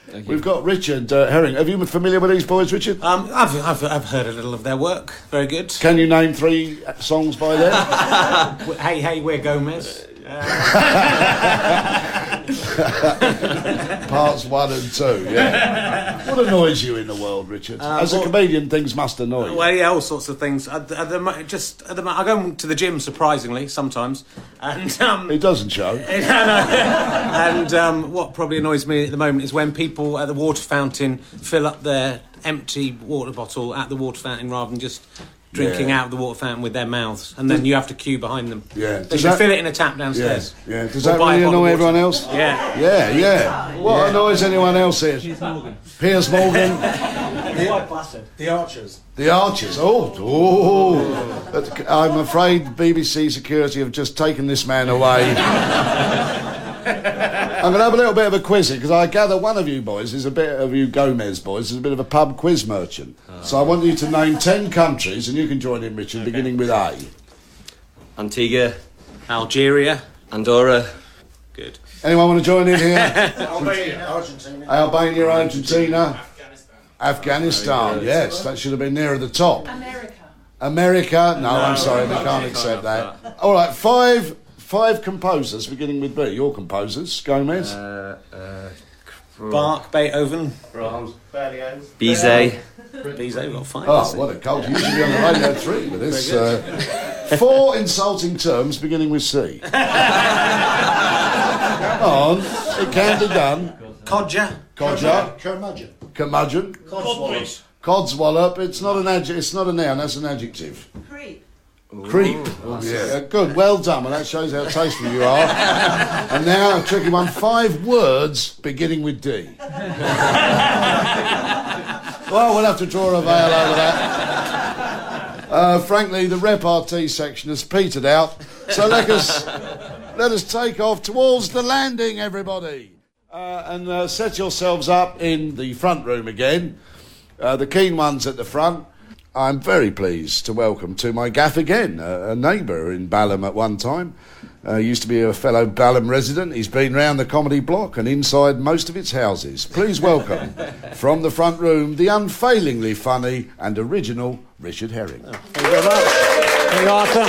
We've got Richard Herring. Have you been familiar with these boys, Richard? I've heard a little of their work. Very good. Can you name 3 songs by them? Hey, hey, we're Gomez. Parts 1 and 2, yeah. What annoys you in the world, Richard? As a comedian, things must annoy you. Well, yeah, all sorts of things. I go to the gym, surprisingly, sometimes. And it doesn't show. And what probably annoys me at the moment is when people at the water fountain fill up their empty water bottle at the water fountain rather than just drinking out of the water fountain with their mouths, and then you have to queue behind them. Yeah. They should fill it in a tap downstairs. Yeah. Does that really annoy everyone else? Yeah. What annoys anyone else here? Piers Morgan. The Archers. The Archers. Oh. I'm afraid BBC security have just taken this man away. I'm going to have a little bit of a quiz here, because I gather one of you boys is a bit of you Gomez boys is a bit of a pub quiz merchant. So I want you to name 10 countries, and you can join in, Richard, beginning with A. Antigua, Algeria, Andorra. Good. Anyone want to join in here? Albania, Argentina. Albania, Argentina. Afghanistan, yes, that should have been nearer the top. America, no, I'm sorry, we can't accept that. All right, five composers beginning with B. Your composers, Gomez. Bach, Beethoven, Brahms, Berlioz, Bizet. Bizet, we've got 5. Oh, what a cult. You should be on the Radio 3 with this. 4 insulting terms beginning with C. Come on, it can be done. Codger. Curmudgeon. Codswallop. It's not an adjective. It's not a noun. That's an adjective. Creep. Yeah, good. Well done. Well, that shows how tasteful you are. And now a tricky one. 5 words beginning with D. Well, we'll have to draw a veil over that. Frankly, the repartee section has petered out. So let us take off towards the landing, everybody. And set yourselves up in the front room again. The keen ones at the front. I'm very pleased to welcome to my gaff again, a neighbour in Balham at one time. Used to be a fellow Balham resident. He's been round the comedy block and inside most of its houses. Please welcome, from the front room, the unfailingly funny and original Richard Herring. Thank you very much. Thank you, Arthur.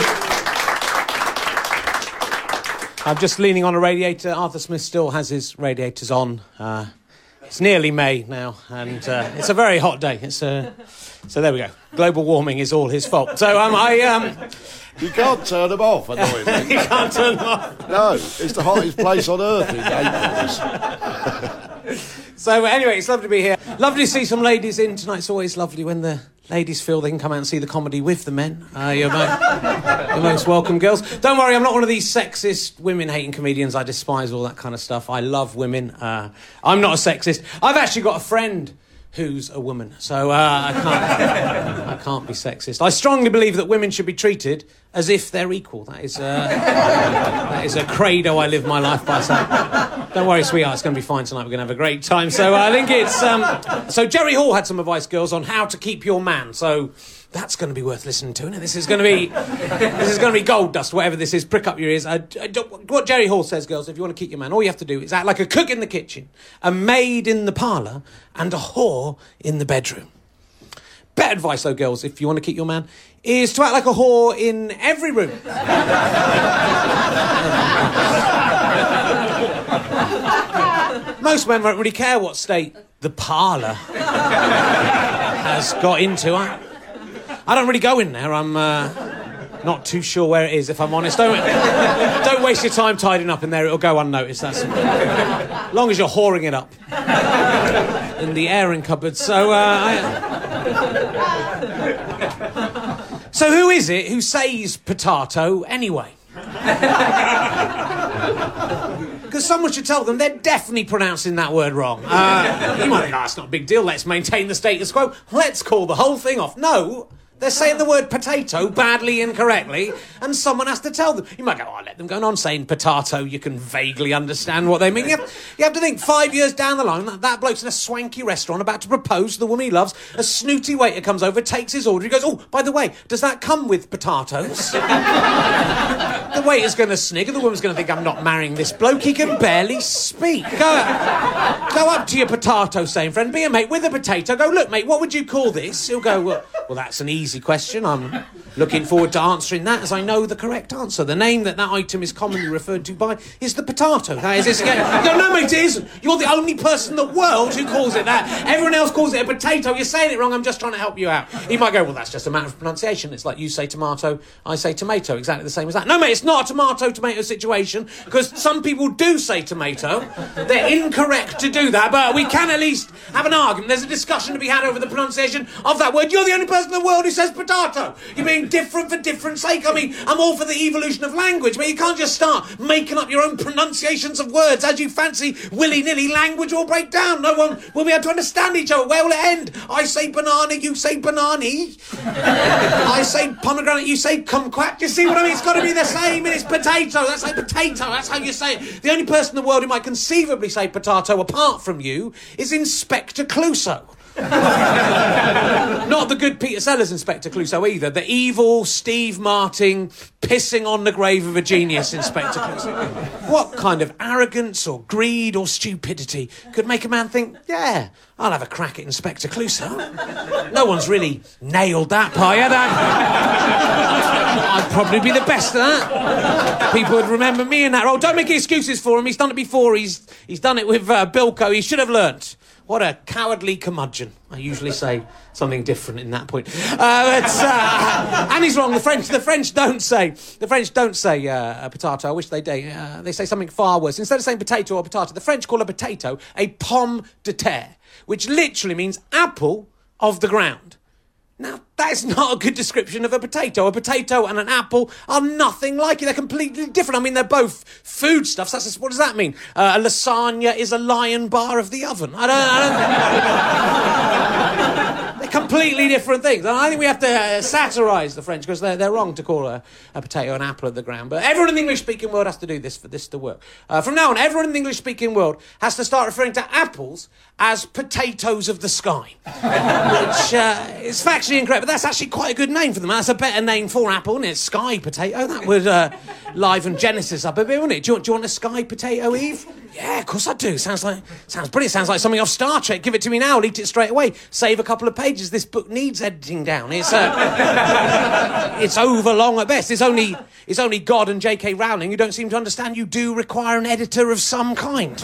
I'm just leaning on a radiator. Arthur Smith still has his radiators on. It's nearly May now, and it's a very hot day. So there we go. Global warming is all his fault. So you can't turn them off, annoyingly. You can't turn them off. No, it's the hottest place on earth in Naples. So anyway, it's lovely to be here. Lovely to see some ladies in tonight. It's always lovely when the ladies feel they can come out and see the comedy with the men. You're most welcome, girls. Don't worry, I'm not one of these sexist, women-hating comedians. I despise all that kind of stuff. I love women. I'm not a sexist. I've actually got a friend who's a woman, so I can't be sexist. I strongly believe that women should be treated as if they're equal. That is a credo I live my life by. So don't worry, sweetheart, it's going to be fine tonight. We're going to have a great time. So I think it's... So Jerry Hall had some advice, girls, on how to keep your man. So that's going to be worth listening to, isn't it? This is going to be gold dust, whatever this is. Prick up your ears. What Jerry Hall says, girls, if you want to keep your man, all you have to do is act like a cook in the kitchen, a maid in the parlour, and a whore in the bedroom. Better advice, though, girls, if you want to keep your man, is to act like a whore in every room. Most men won't really care what state the parlour has got into. I don't really go in there. I'm not too sure where it is, if I'm honest. Don't waste your time tidying up in there. It'll go unnoticed. That's as long as you're whoring it up in the airing cupboard. So who is it who says potato anyway? Because someone should tell them they're definitely pronouncing that word wrong. You might think, it's not a big deal. Let's maintain the status quo. Let's call the whole thing off. No, They're saying the word potato badly incorrectly, and someone has to tell them. You might go, oh, let them go on saying potato. You can vaguely understand what they mean. You have to think 5 years down the line, that bloke's in a swanky restaurant about to propose to the woman he loves. A snooty waiter comes over, takes his order. He goes, oh, by the way, does that come with potatoes? The waiter's going to snigger. The woman's going to think, I'm not marrying this bloke. He can barely speak. Go up to your potato saying friend, be a mate with a potato. Go, look, mate, what would you call this? He'll go, well, that's an easy question. I'm looking forward to answering that as I know the correct answer. The name that item is commonly referred to by is the potato. That is, no, mate, it isn't. You're the only person in the world who calls it that. Everyone else calls it a potato. You're saying it wrong. I'm just trying to help you out. He might go, well, that's just a matter of pronunciation. It's like you say tomato, I say tomato. Exactly the same as that. No, mate, it's not a tomato-tomato situation, because some people do say tomato. They're incorrect to do that, but we can at least have an argument. There's a discussion to be had over the pronunciation of that word. You're the only person in the world who says potato. You're being different for different sake. I mean, I'm all for the evolution of language, but you can't just start making up your own pronunciations of words as you fancy. Willy-nilly, language will break down. No one will be able to understand each other. Where will it end? I say banana, you say banani. I say pomegranate, you say kumquat. You see what I mean? It's got to be the same, and it's potato. That's like potato. That's how you say it. The only person in the world who might conceivably say potato apart from you is Inspector Clouseau. Not the good Peter Sellers Inspector Clouseau either. The evil Steve Martin pissing on the grave of a genius Inspector Clouseau. What kind of arrogance or greed or stupidity could make a man think, yeah, I'll have a crack at Inspector Clouseau? No one's really nailed that part yet. I'd probably be the best at that. People would remember me in that role. Don't make excuses for him. He's done it before. He's done it with Bilko. He should have learnt. What a cowardly curmudgeon. I usually say something different in that point. And he's wrong. The French don't say potato. I wish they did. They say something far worse. Instead of saying potato or potato, the French call a potato a pomme de terre, which literally means apple of the ground. Now, that is not a good description of a potato. A potato and an apple are nothing like it. They're completely different. I mean, they're both foodstuffs. What does that mean? A lasagna is a lion bar of the oven. I don't They're completely different things. And I think we have to satirise the French, because they're wrong to call a potato an apple of the ground. But everyone in the English-speaking world has to do this for this to work. From now on, everyone in the English-speaking world has to start referring to apples as potatoes of the sky. Which is factually incorrect, but that's actually quite a good name for them. That's a better name for apple, isn't it? Sky potato. That would liven Genesis up a bit, wouldn't it? Do you want a sky potato, Eve? Yeah, of course I do. Sounds brilliant. Sounds like something off Star Trek. Give it to me now. I'll eat it straight away. Save a couple of pages. This book needs editing down. It's overlong at best. It's only God and J.K. Rowling who don't seem to understand you do require an editor of some kind.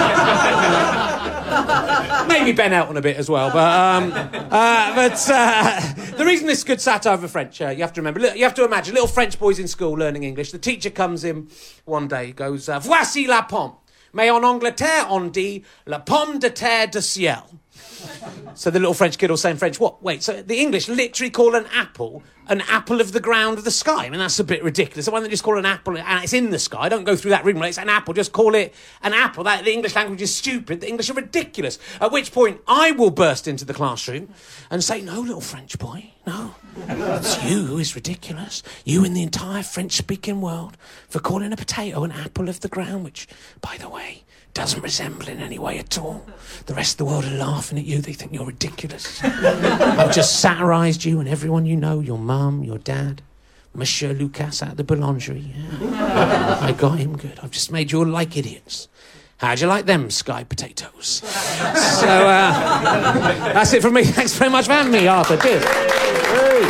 Maybe Ben Elton a bit as well, but the reason this is good satire of French, you have to remember, you have to imagine little French boys in school learning English. The teacher comes in one day, goes, voici la pomme. Mais en Angleterre, on dit la pomme de terre de ciel. So the little French kid will say in French, what? Wait, so the English literally call an apple of the ground of the sky? I mean, that's a bit ridiculous. Why don't they just call an apple, and it's in the sky? Don't go through that rigmarole. It's an apple. Just call it an apple. The English language is stupid. The English are ridiculous. At which point, I will burst into the classroom and say, no, little French boy, no. It's you who is ridiculous. You in the entire French-speaking world for calling a potato an apple of the ground, which, by the way, doesn't resemble in any way at all. The rest of the world are laughing at you. They think you're ridiculous. I've just satirised you and everyone you know, your mum, your dad, Monsieur Lucas at the boulangerie. Yeah. I got him good. I've just made you all like idiots. How'd you like them sky potatoes? So, that's it from me. Thanks very much for having me, Arthur. Cheers. Hey.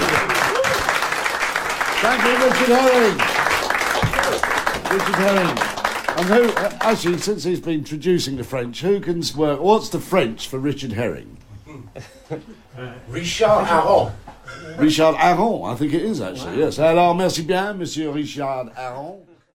Thank you, Richard Herring. Richard Herring. And who, actually, since he's been traducing the French, who can work? What's the French for Richard Herring? Richard Aron. Richard Aron, I think it is, actually, yes. Alors, merci bien, Monsieur Richard Aron.